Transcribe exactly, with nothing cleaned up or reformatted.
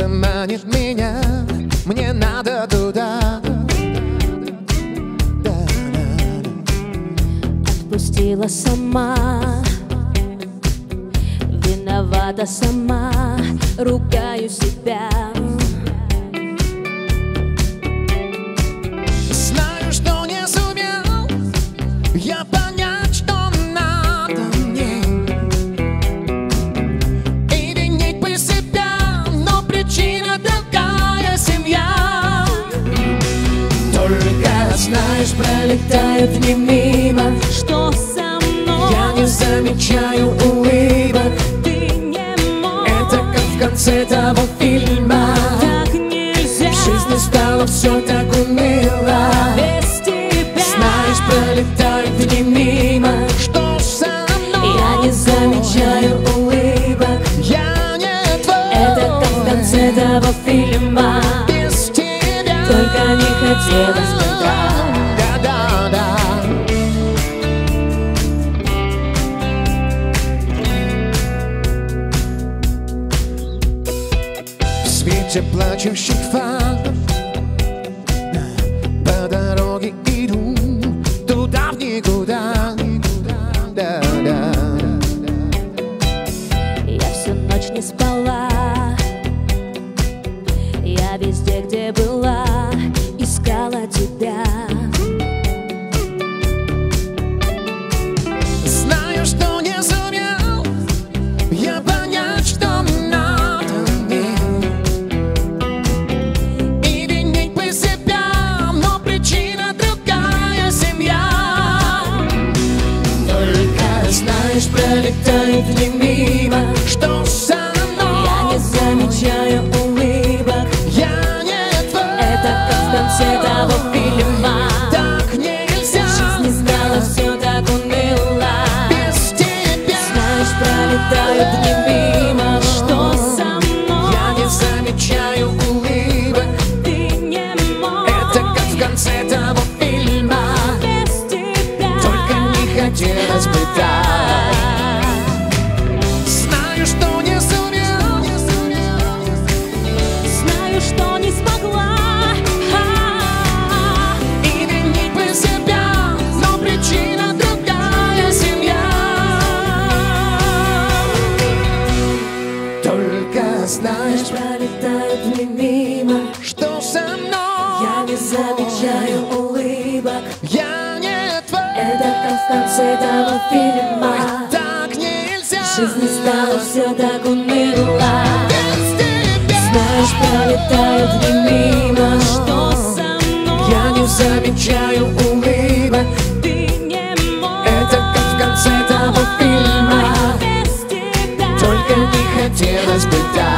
Что-то манит меня, мне надо туда. Отпустила сама, виновата сама, ругаю себя. Знаю, что не сумел я понять, что надо мне, и винить бы себя, но причина другая — семья. Только, знаешь, пролетают дни мимо, Что со мной? я не замечаю улыбок. Ты не мой. Это как в конце того фильма. Так нельзя. В жизни стало все так уныло. Без тебя. Знаешь, пролетают дни мимо. Что со мной? Я не замечаю улыбок. Я не твой. Это как в конце того фильма. Без тебя. Только не хотелось бы так. Да-да-да. В свете плачущих фар по дороге иду туда в никуда. Да-да. Я всю ночь не спала. Я везде, где была, искала тебя. Знаю, что не сумел я понять, что надо мне, и винить бы себя, но причина другая — семья. Только, знаешь, пролетают дни мимо. Что со мной? Я не замечаю улыбок. Я не твой. Это как в конце того фильма. Так нельзя. Жизнь не стала все так уныло. Без тебя. Знаешь, пролетают дни мимо. Что со мной? Я не замечаю улыбок. Ты не мой. Это как в конце того фильма. Без тебя. Только не хотелось бы так. Знаю, что не сумел. Знаю, что не смогла. И винить бы себя, но причина другая — семья. Только знаешь, Пролетают дни мимо. что со мной. Я не замечаю улыбок. Я не твой. Это как в конце того фильма. Так нельзя. Жизнь не стала все так уныло. Без тебя. Знаешь, пролетают дни мимо. Что со мной? Я не замечаю улыбок. Ты не мой. Это как в конце того фильма. Без тебя. Только не хотелось бы так.